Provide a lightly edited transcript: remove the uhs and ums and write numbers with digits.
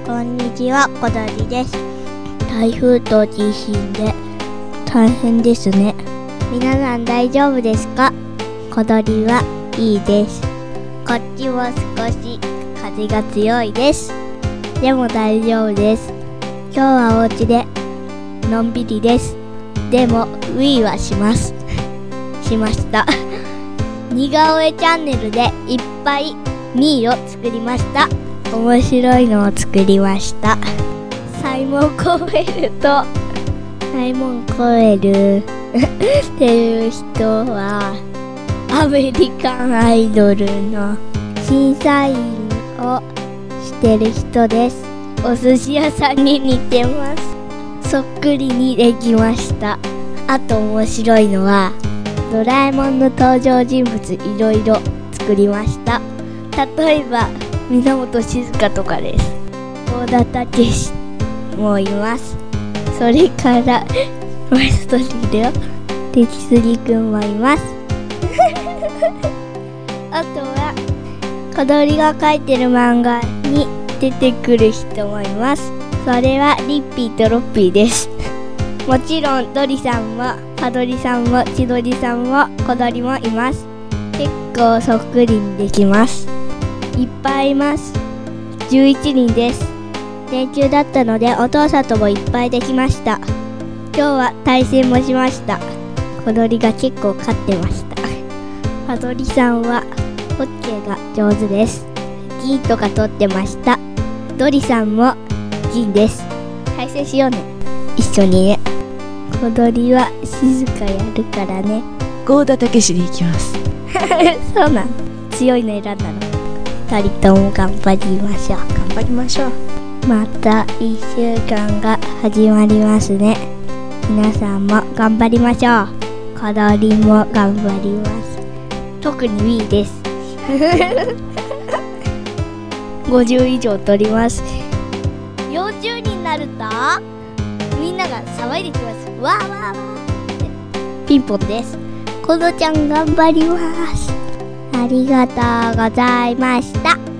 こんにちは、小鳥です。台風と地震で大変ですね。皆さん大丈夫ですか？小鳥はいいです。こっちも少し風が強いです。でも大丈夫です。今日はお家でのんびりです。でもウィーはしました似顔絵チャンネルでいっぱいミーを作りました。面白いのを作りました。サイモン・コエルっていう人はアメリカンアイドルの審査員をしてる人です。お寿司屋さんに似てます。そっくりにできました。あと面白いのはドラえもんの登場人物いろいろ作りました。例えば源静香とかです。大田武史もいます。それからマイストリーだよ。テキスリくんもいますあとは小鳥が描いてる漫画に出てくる人もいます。それはリッピーとロッピーですもちろんドリさんもパドリさんもチドリさんも小鳥もいます。結構そっくりにできます。いっぱいいます。11人です。連休だったのでお父さんともいっぱいできました。今日は対戦もしました。小鳥が結構勝ってました。パドリさんはホッケーが上手です。銀とか取ってました。ドリさんも銀です。対戦しようね、一緒にね。小鳥は静かやるからね。 合田武史でいきますそうなの。強いの選んだの。二人とも頑張りましょう。 頑張りましょう。 また1週間が始まりますね。皆さんも頑張りましょう。小鳥も頑張ります。特に Wii です50以上取ります。40になるとみんなが騒いできます。わーわーわーってピンポンです。コドちゃん頑張ります。ありがとうございました。